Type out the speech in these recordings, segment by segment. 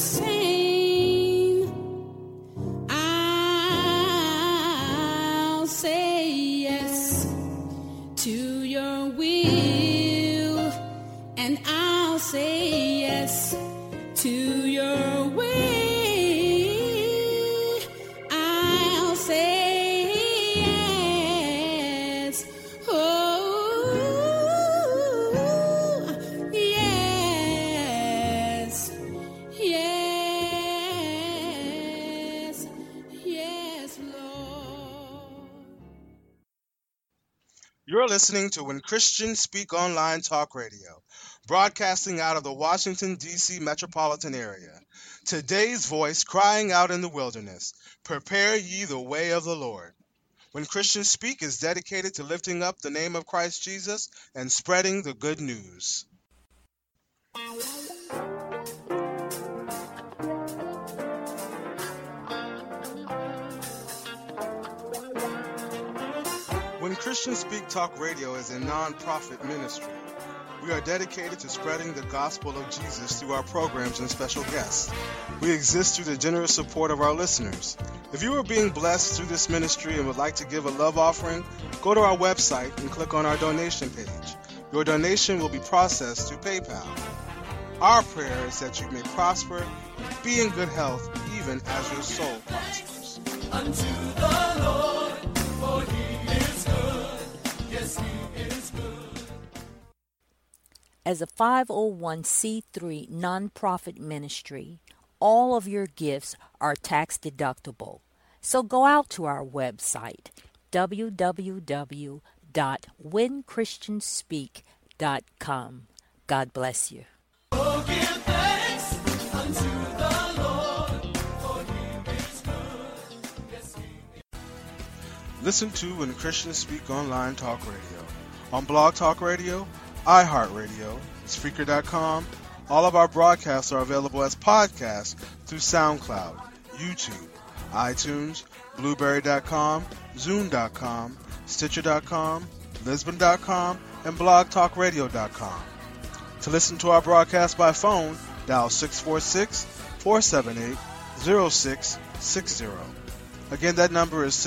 same. I'll say yes to your will, and I'll say yes to your way. I'll say yes. Oh, yes. Yes. Yes, Lord. You're listening to When Christians Speak Online Talk Radio, broadcasting out of the Washington, D.C. metropolitan area. Today's voice crying out in the wilderness, prepare ye the way of the Lord. When Christians Speak is dedicated to lifting up the name of Christ Jesus and spreading the good news. When Christians Speak Talk Radio is a non-profit ministry. We are dedicated to spreading the gospel of Jesus through our programs and special guests. We exist through the generous support of our listeners. If you are being blessed through this ministry and would like to give a love offering, go to our website and click on our donation page. Your donation will be processed through PayPal. Our prayer is that you may prosper, be in good health, even as your soul prospers. Unto the Lord, for he is good. Yes, he is good. As a 501c3 nonprofit ministry, all of your gifts are tax deductible. So go out to our website, www.whenchristianspeak.com. God bless you. Oh, give thanks unto the Lord, for he is good. Yes, he is. Listen to When Christians Speak Online Talk Radio on Blog Talk Radio, iHeartRadio, Spreaker.com. All of our broadcasts are available as podcasts through SoundCloud, YouTube, iTunes, Blueberry.com, Zoom.com, Stitcher.com, Lisbon.com, and BlogTalkRadio.com. To listen to our broadcast by phone, dial 646-478-0660. Again, that number is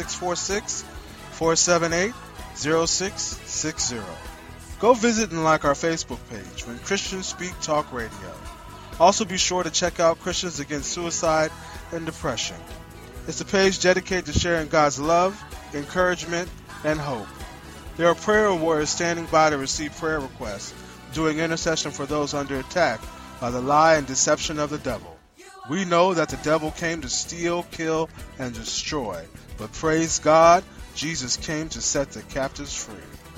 646-478-0660. Go visit and like our Facebook page, When Christians Speak Talk Radio. Also be sure to check out Christians Against Suicide and Depression. It's a page dedicated to sharing God's love, encouragement, and hope. There are prayer warriors standing by to receive prayer requests, doing intercession for those under attack by the lie and deception of the devil. We know that the devil came to steal, kill, and destroy, but praise God, Jesus came to set the captives free.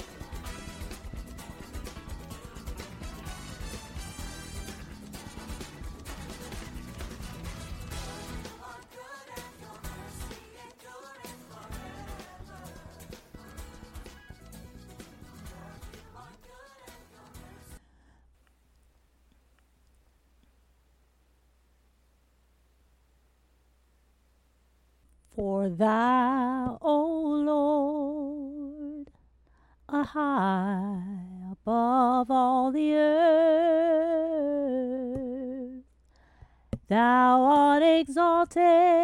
For thou, O Lord, are high above all the earth. Thou art exalted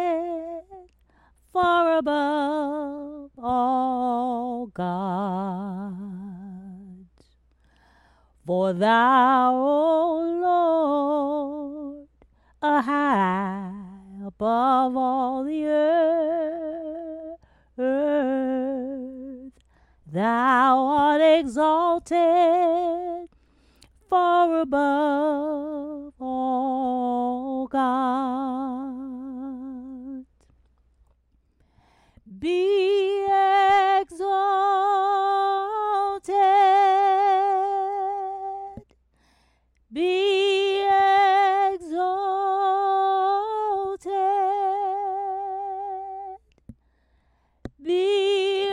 far above all gods. For thou, O Lord, are high above all the earth. Thou art exalted far above all gods. Be exalted, be exalted, be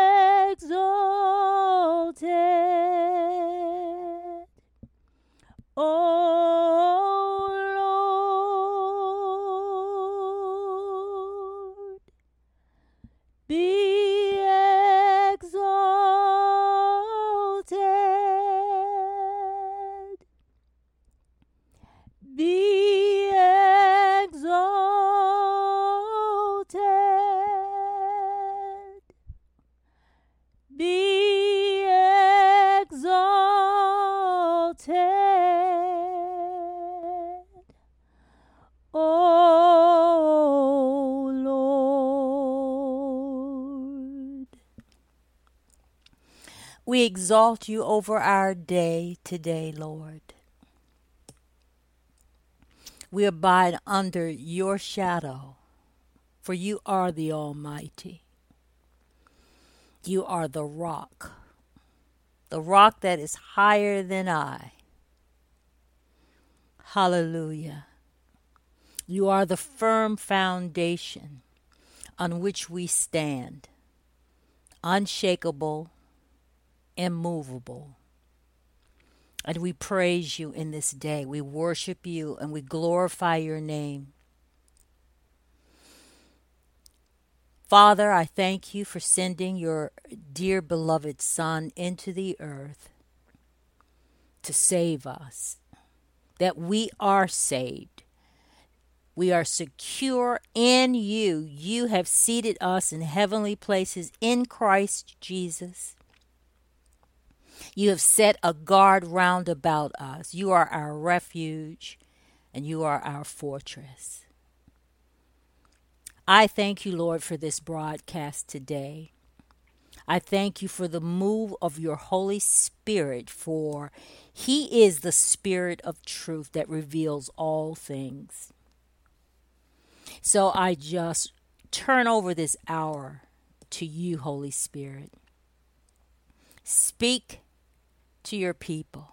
exalted, O Lord. Be exalted, be exalted. We exalt you over our day today, Lord. We abide under your shadow, for you are the Almighty. You are the rock that is higher than I. Hallelujah. You are the firm foundation on which we stand, unshakable, immovable. And we praise you in this day. We worship you and we glorify your name. Father, I thank you for sending your dear beloved Son into the earth to save us, that we are saved. We are secure in you. You have seated us in heavenly places in Christ Jesus. You have set a guard round about us. You are our refuge and you are our fortress. I thank you, Lord, for this broadcast today. I thank you for the move of your Holy Spirit, for he is the Spirit of truth that reveals all things. So I just turn over this hour to you, Holy Spirit. Speak to your people.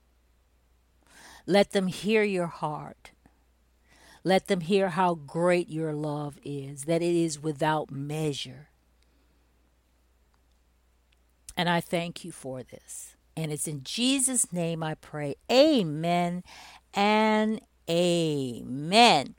Let them hear your heart. Let them hear how great your love is, that it is without measure. And I thank you for this. And it's in Jesus' name I pray. Amen and amen.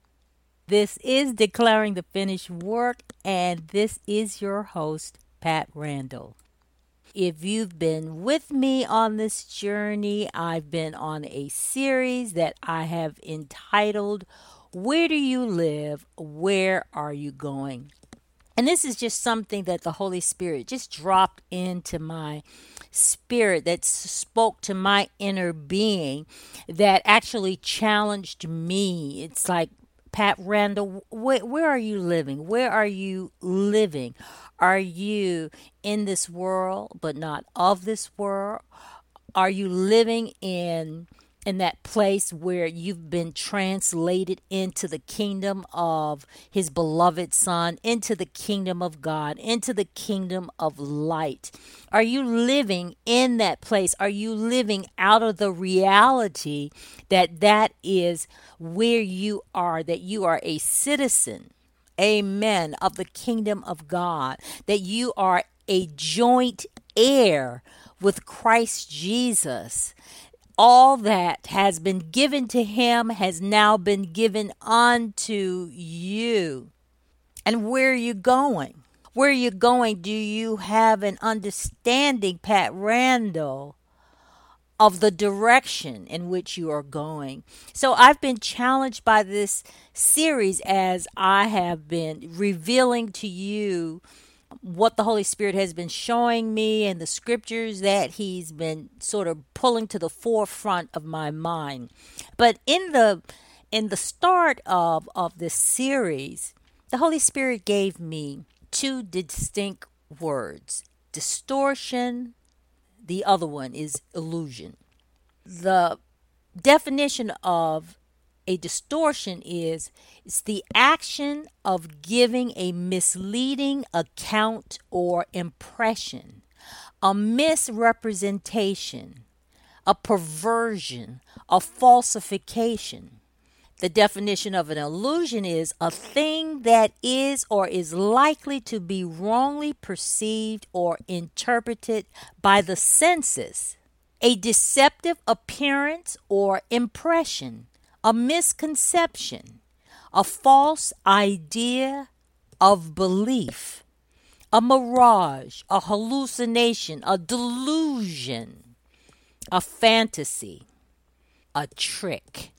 This is Declaring the Finished Work, and this is your host, Pat Randall. If you've been with me on this journey, I've been on a series that I have entitled, Where Do You Live? Where Are You Going? And this is just something that the Holy Spirit just dropped into my spirit, that spoke to my inner being, that actually challenged me. It's like, Pat Randall, where are you living? Where are you living? Are you in this world but not of this world? Are you living in that place where you've been translated into the kingdom of his beloved Son, into the kingdom of God, into the kingdom of light? Are you living in that place? Are you living out of the reality that is where you are, that you are a citizen, amen, of the kingdom of God, that you are a joint heir with Christ Jesus? All that has been given to him has now been given unto you. And where are you going? Where are you going? Do you have an understanding, Pat Randall, of the direction in which you are going? So I've been challenged by this series as I have been revealing to you what the Holy Spirit has been showing me and the scriptures that he's been sort of pulling to the forefront of my mind. But in the start of this series, the Holy Spirit gave me two distinct words: distortion, the other one is illusion. The definition of a distortion is it's the action of giving a misleading account or impression, a misrepresentation, a perversion, a falsification. The definition of an illusion is a thing that is or is likely to be wrongly perceived or interpreted by the senses, a deceptive appearance or impression, a misconception, a false idea of belief, a mirage, a hallucination, a delusion, a fantasy, a trick.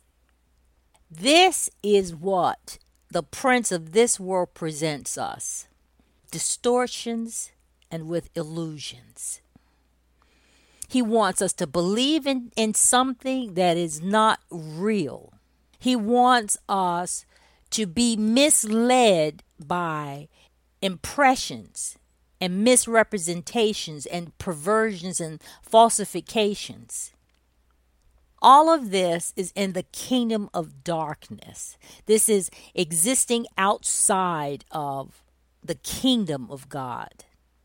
This is what the prince of this world presents us: distortions and with illusions. He wants us to believe in something that is not real. He wants us to be misled by impressions and misrepresentations and perversions and falsifications. All of this is in the kingdom of darkness. This is existing outside of the kingdom of God.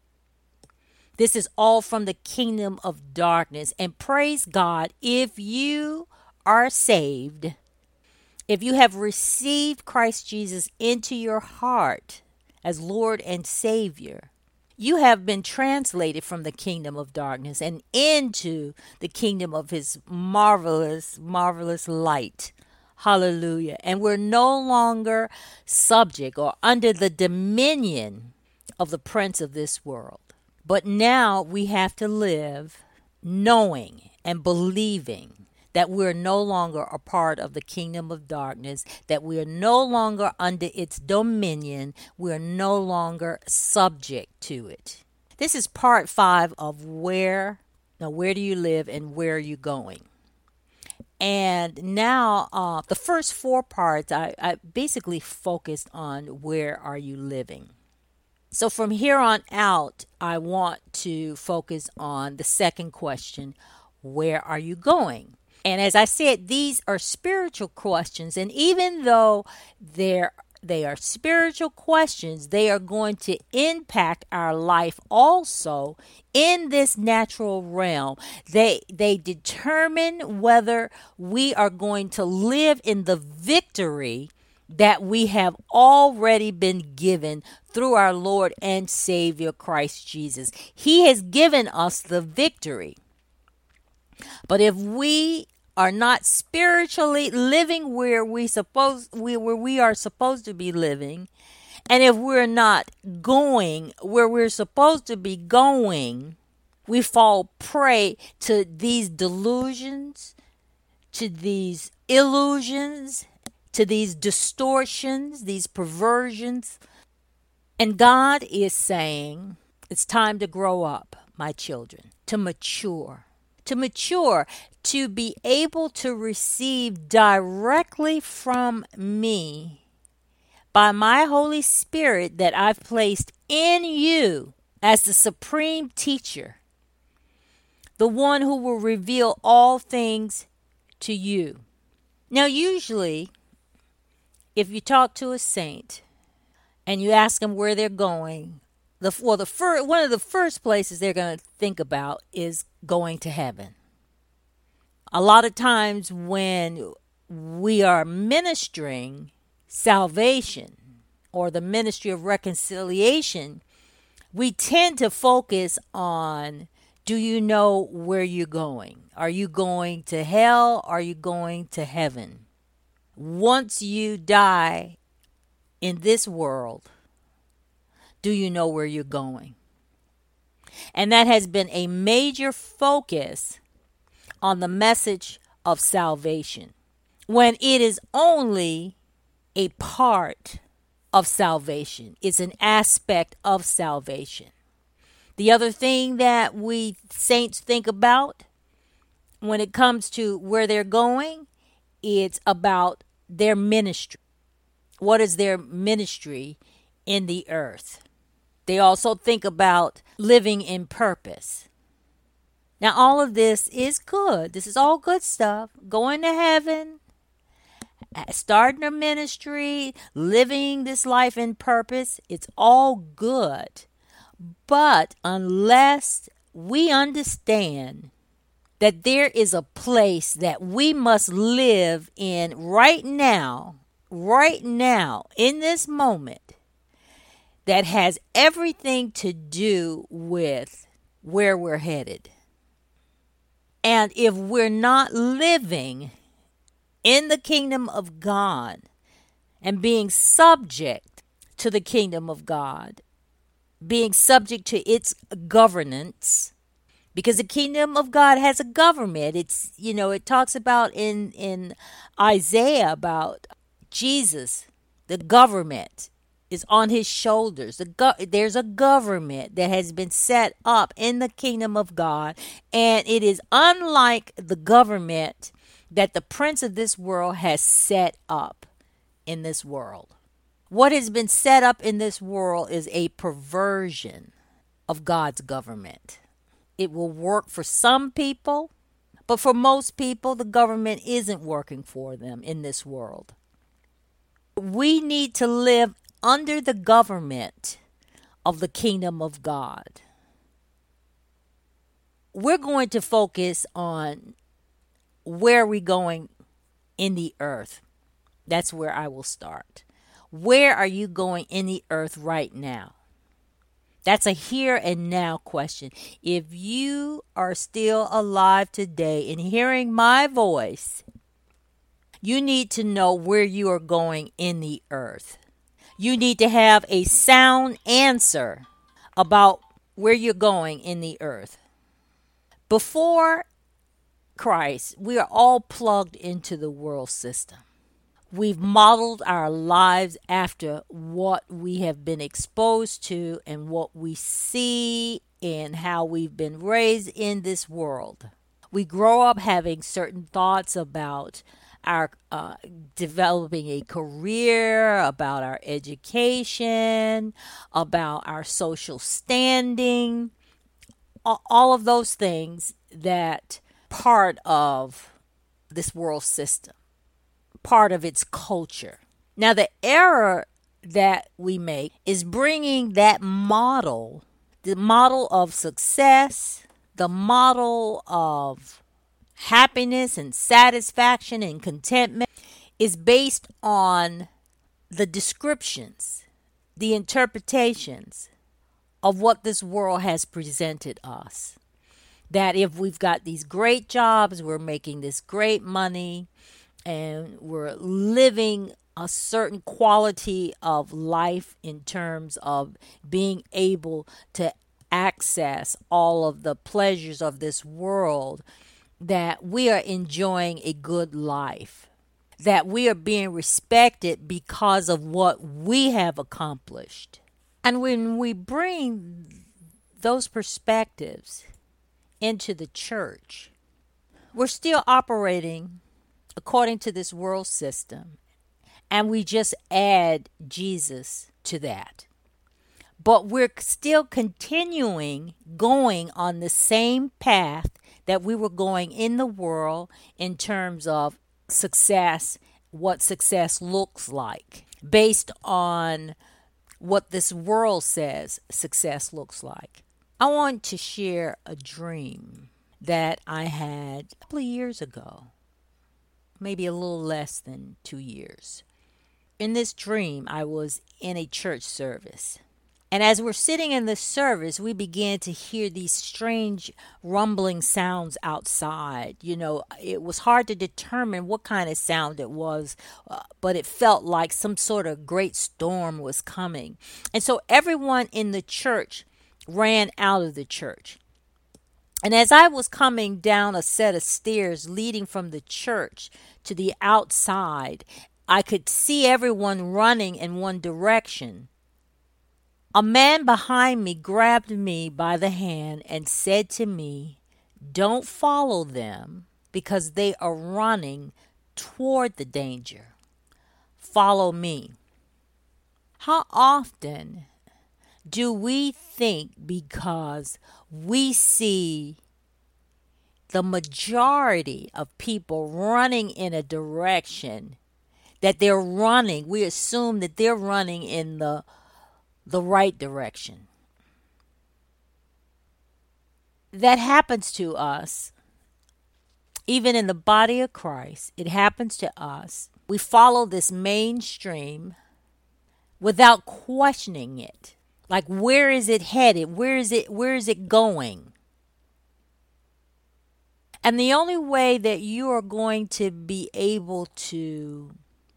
This is all from the kingdom of darkness. And praise God, if you are saved, if you have received Christ Jesus into your heart as Lord and Savior, you have been translated from the kingdom of darkness and into the kingdom of his marvelous, marvelous light. Hallelujah. And we're no longer subject or under the dominion of the prince of this world. But now we have to live knowing and believing that we're no longer a part of the kingdom of darkness, that we are no longer under its dominion, we're no longer subject to it. This is part 5 of where do you live and where are you going? And now the first 4 parts, I basically focused on where are you living. So from here on out, I want to focus on the second question, where are you going? And as I said, these are spiritual questions. And even though they are spiritual questions, they are going to impact our life also in this natural realm. They determine whether we are going to live in the victory that we have already been given through our Lord and Savior Christ Jesus. He has given us the victory. But if we are not spiritually living where we are supposed to be living, and if we're not going where we're supposed to be going, we fall prey to these delusions, to these illusions, to these distortions, these perversions. And God is saying, it's time to grow up, my children, to mature, to be able to receive directly from me by my Holy Spirit that I've placed in you as the supreme teacher, the one who will reveal all things to you. Now, usually, if you talk to a saint and you ask them where they're going, one of the first places they're going to think about is going to heaven. A lot of times when we are ministering salvation or the ministry of reconciliation, we tend to focus on, do you know where you're going? Are you going to hell? Are you going to heaven? Once you die in this world, do you know where you're going? And that has been a major focus on the message of salvation, when it is only a part of salvation. It's an aspect of salvation. The other thing that we saints think about when it comes to where they're going, it's about their ministry. What is their ministry in the earth? They also think about living in purpose. Now, all of this is good. This is all good stuff. Going to heaven, starting a ministry, living this life in purpose, it's all good. But unless we understand that there is a place that we must live in right now, in this moment, that has everything to do with where we're headed. And if we're not living in the kingdom of God and being subject to the kingdom of God, being subject to its governance, because the kingdom of God has a government. It's, it talks about in Isaiah about Jesus, the government is on his shoulders. There's a government that has been set up in the kingdom of God, and it is unlike the government that the prince of this world has set up in this world. What has been set up in this world is a perversion. of God's government. It will work for some people, but for most people, the government isn't working for them in this world. We need to live under the government of the kingdom of God. We're going to focus on where we're going in the earth. That's where I will start. Where are you going in the earth right now? That's a here and now question. If you are still alive today and hearing my voice, you need to know where you are going in the earth. You need to have a sound answer about where you're going in the earth. Before Christ, we are all plugged into the world system. We've modeled our lives after what we have been exposed to and what we see and how we've been raised in this world. We grow up having certain thoughts about our developing a career, about our education, about our social standing, all of those things that part of this world system, part of its culture. Now, the error that we make is bringing that model, the model of success, the model of happiness and satisfaction and contentment, is based on the descriptions, the interpretations of what this world has presented us. That if we've got these great jobs, we're making this great money, and we're living a certain quality of life in terms of being able to access all of the pleasures of this world, that we are enjoying a good life, that we are being respected because of what we have accomplished. And when we bring those perspectives into the church, we're still operating according to this world system, and we just add Jesus to that. But we're still continuing going on the same path that we were going in the world in terms of success, what success looks like, based on what this world says success looks like. I want to share a dream that I had a couple of years ago, maybe a little less than 2 years. In this dream, I was in a church service. And as we're sitting in the service, we began to hear these strange rumbling sounds outside. You know, it was hard to determine what kind of sound it was, but it felt like some sort of great storm was coming. And so everyone in the church ran out of the church. And as I was coming down a set of stairs leading from the church to the outside, I could see everyone running in one direction. A man behind me grabbed me by the hand and said to me, "Don't follow them because they are running toward the danger. Follow me." How often do we think because we see the majority of people running in a direction that they're running, we assume that they're running in the right direction? That happens to us, even in the body of Christ. It happens to us. We follow this mainstream without questioning it. Like, where is it headed? Where is it going? And the only way that you are going to be able to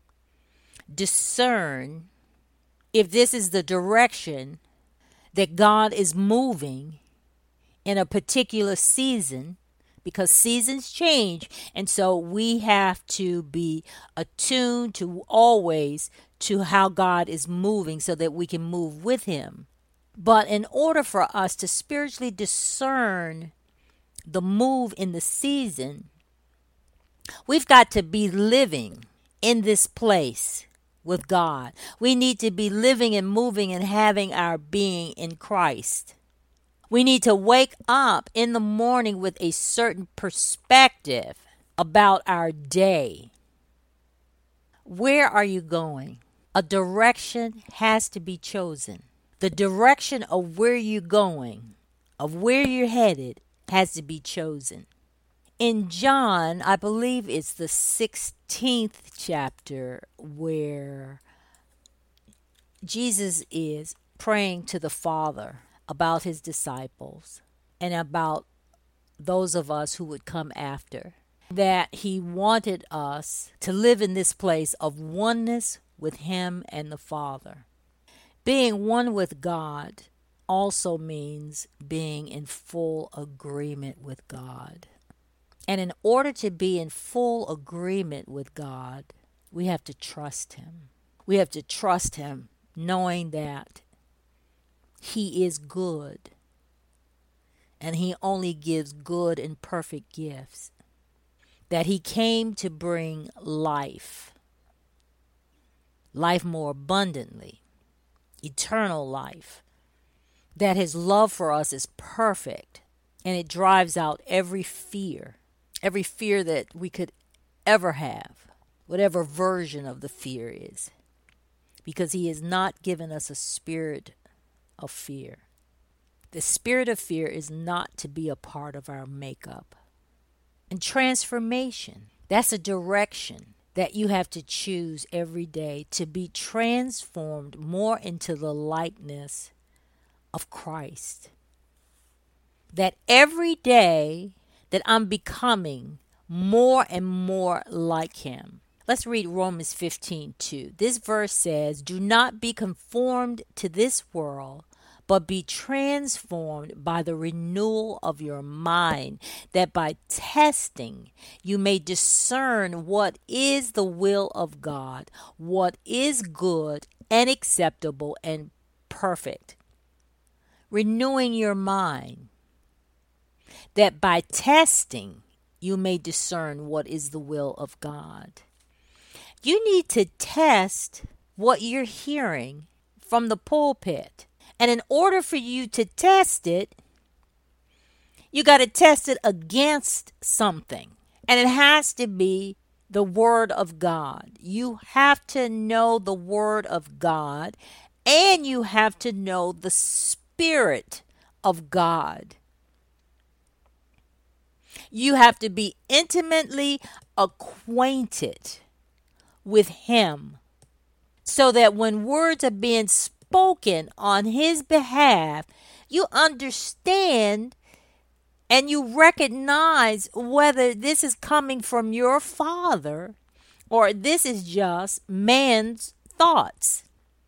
discern if this is the direction that God is moving in a particular season, because seasons change, and so we have to be attuned to always to how God is moving so that we can move with him. But in order for us to spiritually discern the move in the season, we've got to be living in this place with God. We need to be living and moving and having our being in Christ. We need to wake up in the morning with a certain perspective about our day. Where are you going? A direction has to be chosen. The direction of where you're going, of where you're headed, has to be chosen. In John, I believe it's the 16th chapter, where Jesus is praying to the Father about his disciples and about those of us who would come after, that he wanted us to live in this place of oneness with him and the Father. Being one with God also means being in full agreement with God. And in order to be in full agreement with God, we have to trust him. We have to trust him, knowing that he is good, and he only gives good and perfect gifts, that he came to bring life more abundantly, eternal life, that his love for us is perfect, and it drives out every fear that we could ever have, whatever version of the fear is, because he has not given us a spirit of fear. The spirit of fear is not to be a part of our makeup. And transformation, that's a direction that you have to choose every day to be transformed more into the likeness of Christ. That every day that I'm becoming more and more like him. Let's read Romans 15:2. This verse says, "Do not be conformed to this world, but be transformed by the renewal of your mind, that by testing you may discern what is the will of God, what is good and acceptable and perfect." Renewing your mind, that by testing you may discern what is the will of God. You need to test what you're hearing from the pulpit. And in order for you to test it, you got to test it against something. And it has to be the Word of God. You have to know the Word of God, and you have to know the Spirit of God. You have to be intimately acquainted with him, so that when words are being spoken on his behalf, you understand and you recognize whether this is coming from your Father or this is just man's thoughts.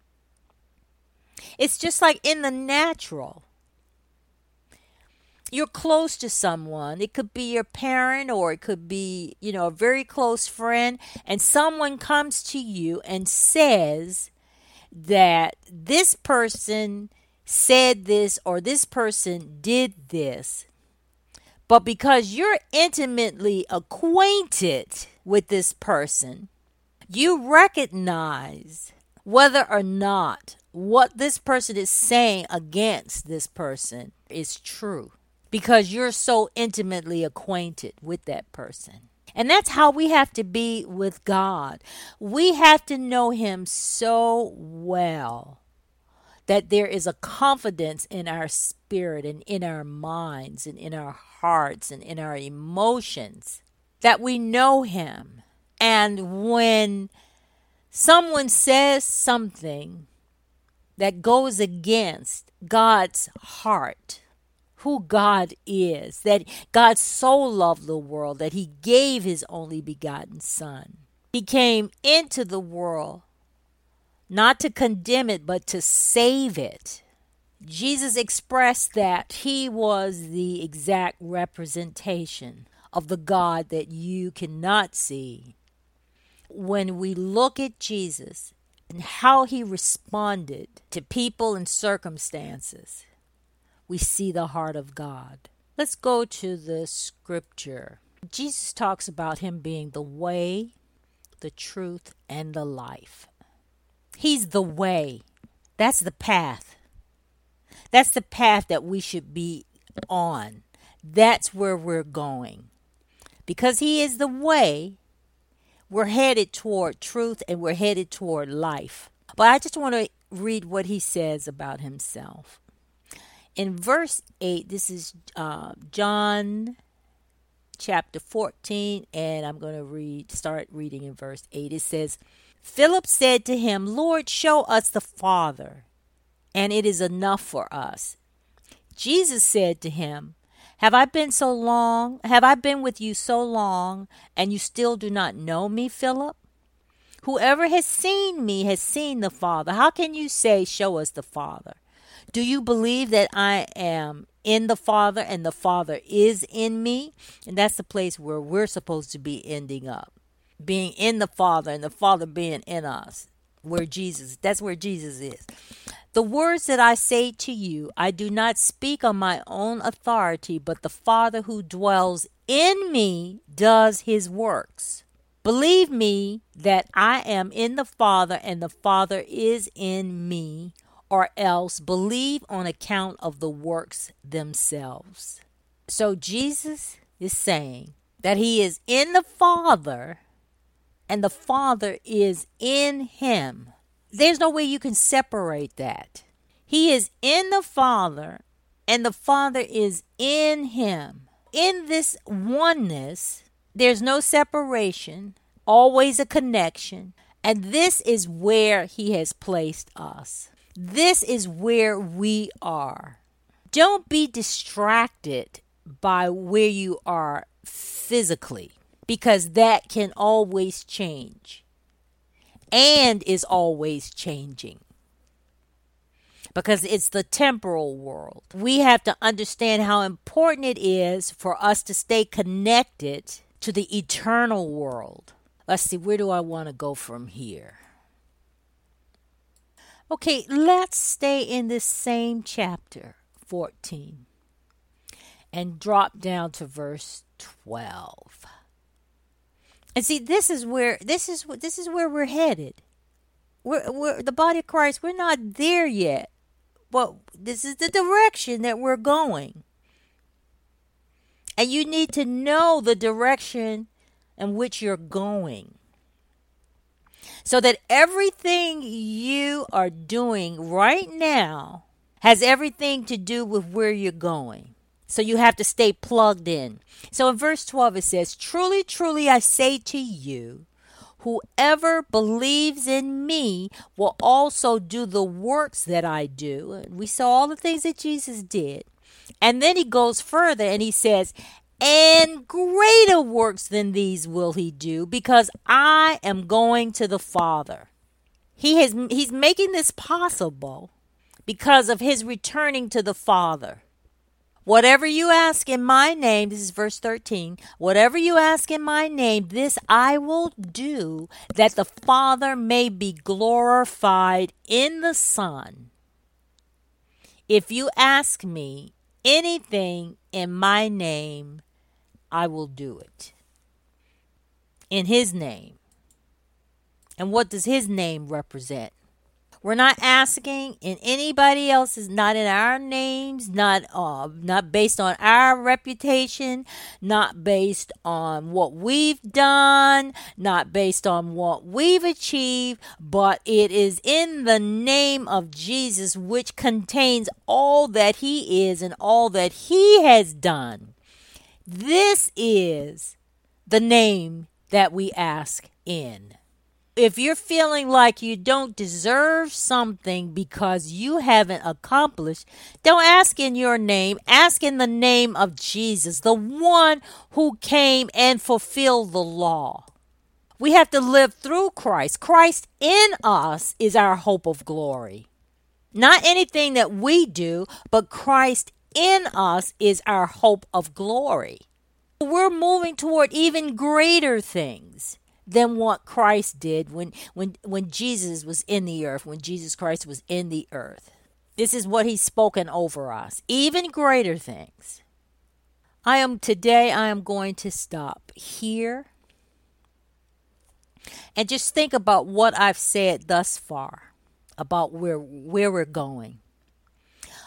It's just like in the natural. You're close to someone. It could be your parent, or it could be, a very close friend, and someone comes to you and says that this person said this or this person did this. But because you're intimately acquainted with this person, you recognize whether or not what this person is saying against this person is true, because you're so intimately acquainted with that person. And that's how we have to be with God. We have to know him so well that there is a confidence in our spirit and in our minds and in our hearts and in our emotions that we know him. And when someone says something that goes against God's heart, who God is, that God so loved the world that he gave his only begotten Son. He came into the world not to condemn it, but to save it. Jesus expressed that he was the exact representation of the God that you cannot see. When we look at Jesus and how he responded to people and circumstances, we see the heart of God. Let's go to the scripture. Jesus talks about him being the way, the truth, and the life. He's the way. That's the path. That's the path that we should be on. That's where we're going. Because he is the way, we're headed toward truth and we're headed toward life. But I just want to read what he says about himself. In verse 8, this is John chapter 14, and I'm going to start reading in verse 8. It says, Philip said to him, Lord, show us the Father, and it is enough for us. Jesus said to him, Have I been with you so long, and you still do not know me, Philip? Whoever has seen me has seen the Father. How can you say, show us the Father? Do you believe that I am in the Father and the Father is in me? And that's the place where we're supposed to be ending up. Being in the Father and the Father being in us. That's where Jesus is. The words that I say to you, I do not speak on my own authority, but the Father who dwells in me does his works. Believe me that I am in the Father and the Father is in me, or else believe on account of the works themselves. So Jesus is saying that he is in the Father and the Father is in him. There's no way you can separate that. He is in the Father and the Father is in him. In this oneness, there's no separation, always a connection, and this is where he has placed us. This is where we are. Don't be distracted by where you are physically, because that can always change and is always changing, because it's the temporal world. We have to understand how important it is for us to stay connected to the eternal world. Let's see, where do I want to go from here? Okay, let's stay in this same chapter 14 and drop down to verse 12. And see, this is where we're headed. We're the body of Christ. We're not there yet, but this is the direction that we're going. And you need to know the direction in which you're going, so that everything you are doing right now has everything to do with where you're going. So you have to stay plugged in. So in verse 12 it says, Truly, truly, I say to you, whoever believes in me will also do the works that I do. And we saw all the things that Jesus did. And then he goes further and he says, and greater works than these will he do, because I am going to the Father. He's making this possible because of his returning to the Father. Whatever you ask in my name, this is verse 13, whatever you ask in my name, this I will do, that the Father may be glorified in the Son. If you ask me anything in my name, I will do it. In his name. And what does his name represent? We're not asking in anybody else's, not in our names, not based on our reputation, not based on what we've done, not based on what we've achieved, but it is in the name of Jesus, which contains all that he is and all that he has done. This is the name that we ask in. If you're feeling like you don't deserve something because you haven't accomplished, don't ask in your name. Ask in the name of Jesus, the one who came and fulfilled the law. We have to live through Christ. Christ in us is our hope of glory. Not anything that we do, but Christ in us is our hope of glory. We're moving toward even greater things than what Christ did when Jesus was in the earth, when Jesus Christ was in the earth. This is what he's spoken over us, even greater things. Today I am going to stop here and just think about what I've said thus far, about where we're going.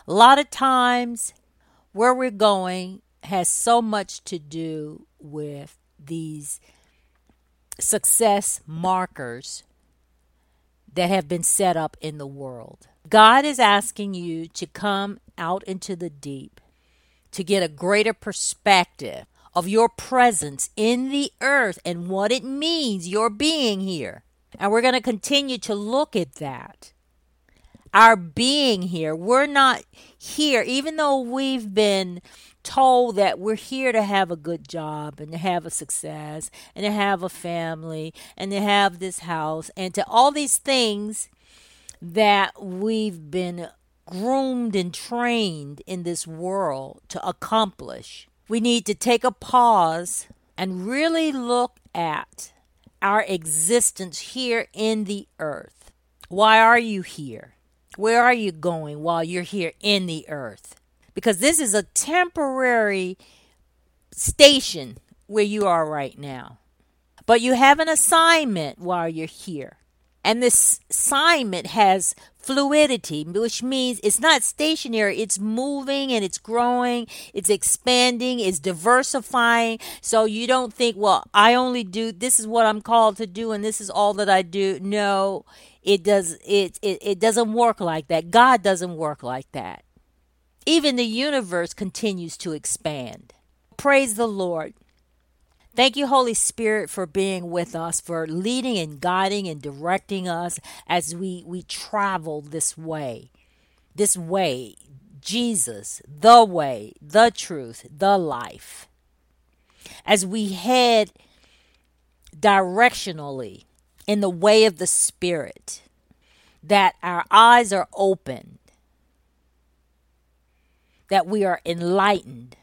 A lot of times where we're going has so much to do with these success markers that have been set up in the world. God is asking you to come out into the deep to get a greater perspective of your presence in the earth and what it means, your being here. And we're going to continue to look at that. Our being here. We're not here, even though we've been told that we're here to have a good job and to have a success and to have a family and to have this house and to all these things that we've been groomed and trained in this world to accomplish. We need to take a pause and really look at our existence here in the earth. Why are you here? Where are you going while you're here in the earth? Because this is a temporary station where you are right now. But you have an assignment while you're here. And this assignment has fluidity, which means it's not stationary. It's moving and it's growing. It's expanding. It's diversifying. So you don't think, well, I only do, this is what I'm called to do and this is all that I do. No, it doesn't work like that. God doesn't work like that. Even the universe continues to expand. Praise the Lord. Thank you, Holy Spirit, for being with us, for leading and guiding and directing us as we travel this way. This way, Jesus, the way, the truth, the life. As we head directionally in the way of the Spirit, that our eyes are opened, that we are enlightened,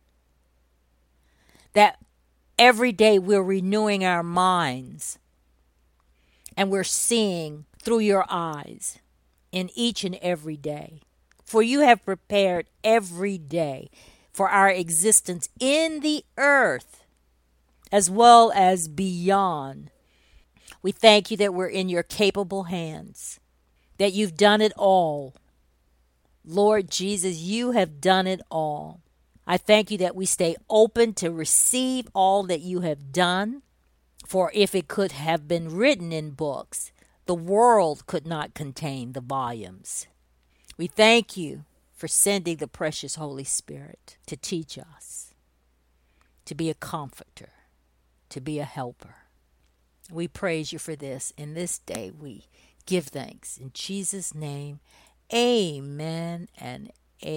that every day we're renewing our minds and we're seeing through your eyes in each and every day. For you have prepared every day for our existence in the earth as well as beyond. We thank you that we're in your capable hands, that you've done it all. Lord Jesus, you have done it all. I thank you that we stay open to receive all that you have done. For if it could have been written in books, the world could not contain the volumes. We thank you for sending the precious Holy Spirit to teach us, to be a comforter, to be a helper. We praise you for this. In this day we give thanks. In Jesus' name, amen and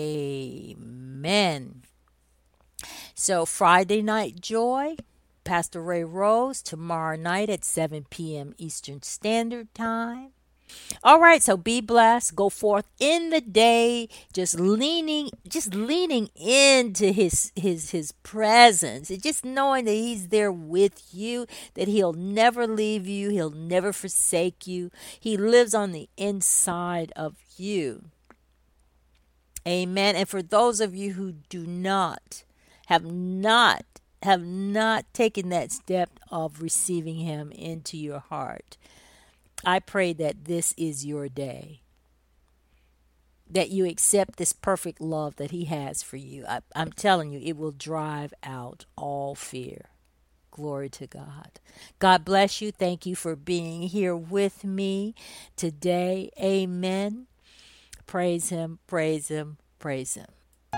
amen. So Friday Night Joy, Pastor Ray Rose, tomorrow night at 7 p.m. Eastern Standard Time. All right, so be blessed. Go forth in the day, just leaning into his presence, and just knowing that he's there with you, that he'll never leave you, he'll never forsake you. He lives on the inside of you. Amen. And for those of you who have not taken that step of receiving him into your heart, I pray that this is your day, that you accept this perfect love that he has for you. I'm telling you, it will drive out all fear. Glory to God. God bless you. Thank you for being here with me today. Amen. Praise him, praise him, praise him.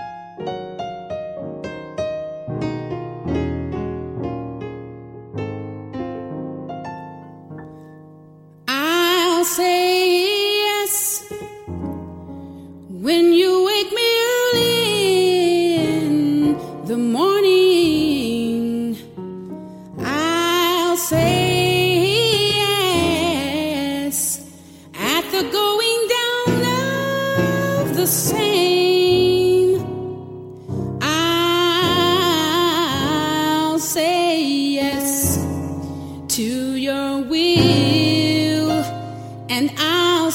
I'll say yes when you wake me early in the morning. I'll say yes at the going down of the same. I'll say yes to your will, and I'll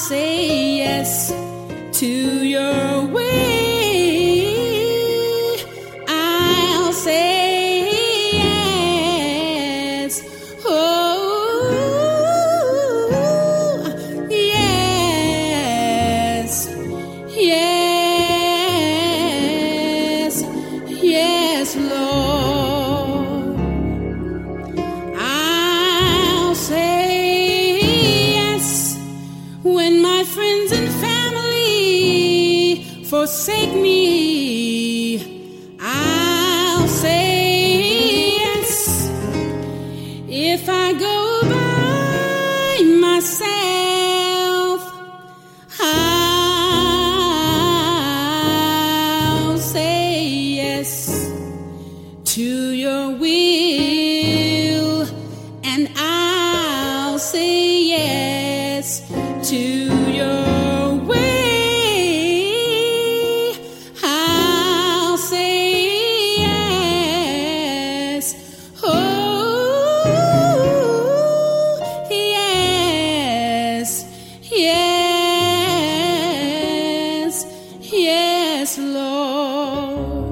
forsake me, I'll say yes. If I go by myself, I'll say yes to your will, and I'll say yes to your way. I'll say yes. Oh, yes, yes, yes, Lord.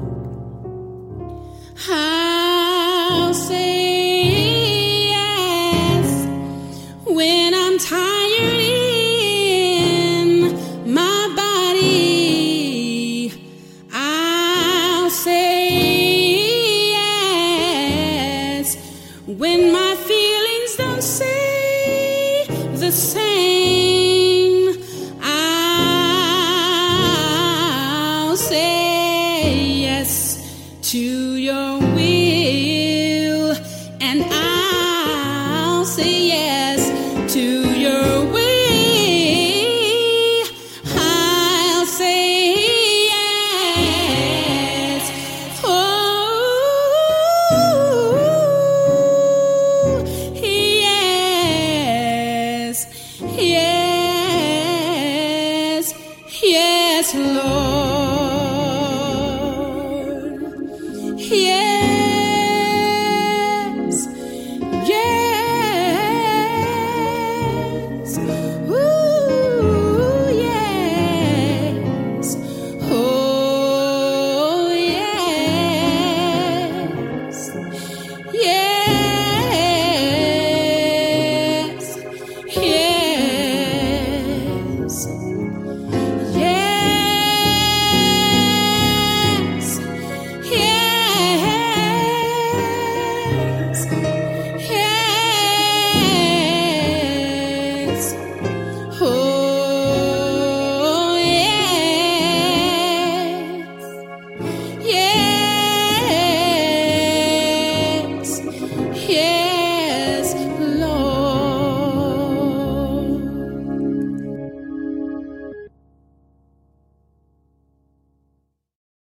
I'll say yes when I'm tired in my body. I'll say yes when my feelings don't say the same. I'll say yes to your will, and I'll say yes to your way. I'll say yes. Oh, yes, yes, yes, Lord.